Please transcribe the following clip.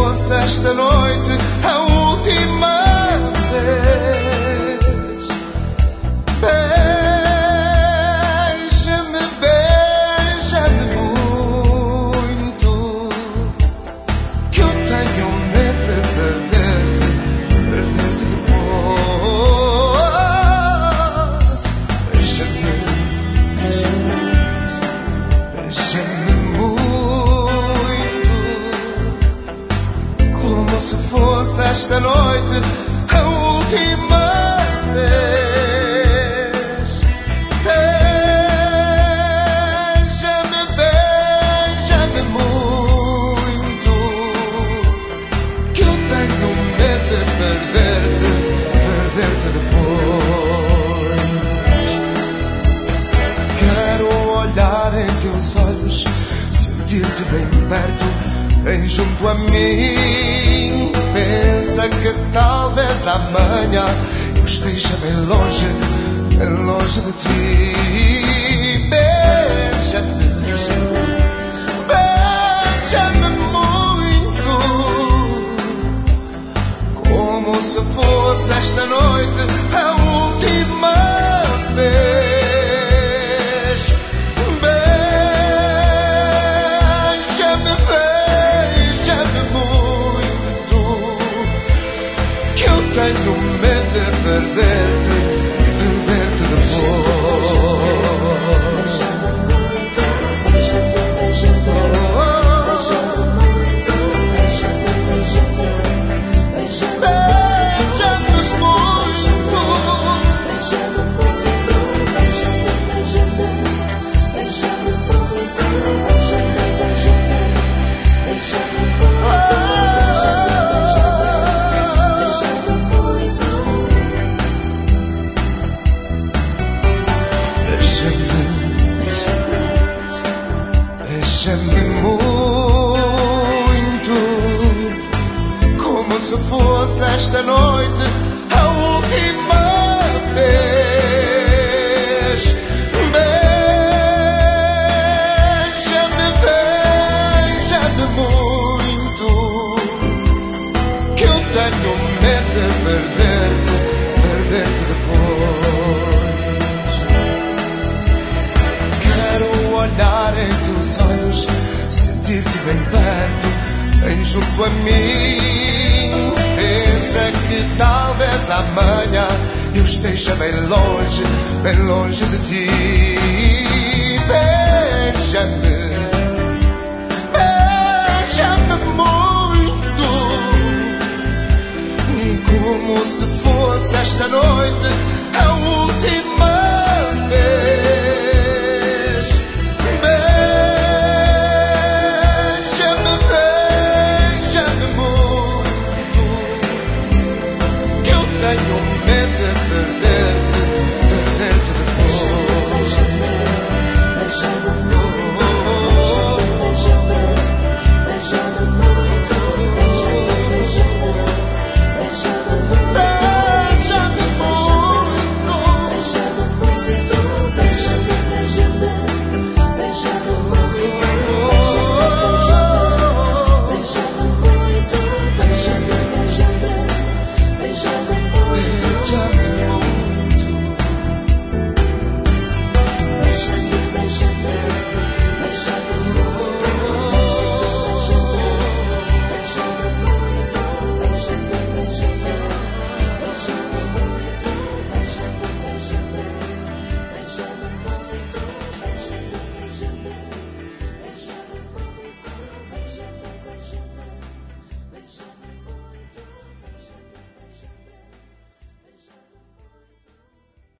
fosse esta noite a última vez. Beija-me, beija-me muito, que eu tenho medo de perder-te depois. Beija-me, beija-me, beija-me muito, como se fosse esta noite a última vez. Beija-me, beija-me muito, que eu tenho medo de perder-te depois. Quero olhar em teus olhos, sentir-te bem perto, bem junto a mim. Pensa que talvez amanhã eu esteja bem longe de ti. Beija-me, beija-me muito, como se fosse esta noite a última vez. Beija-me, beija-me muito, que eu tenho medo de perder-te depois. Beija-me muito, como se fosse esta noite a última vez. Beija-me, beija-me muito, que eu tenho medo de perder-te depois. Quero olhar em teus olhos, sentir-te bem perto, bem junto a mim. Pensa que talvez amanhã eu esteja bem longe de ti. Beija-me, beija-me muito, como se fosse esta noite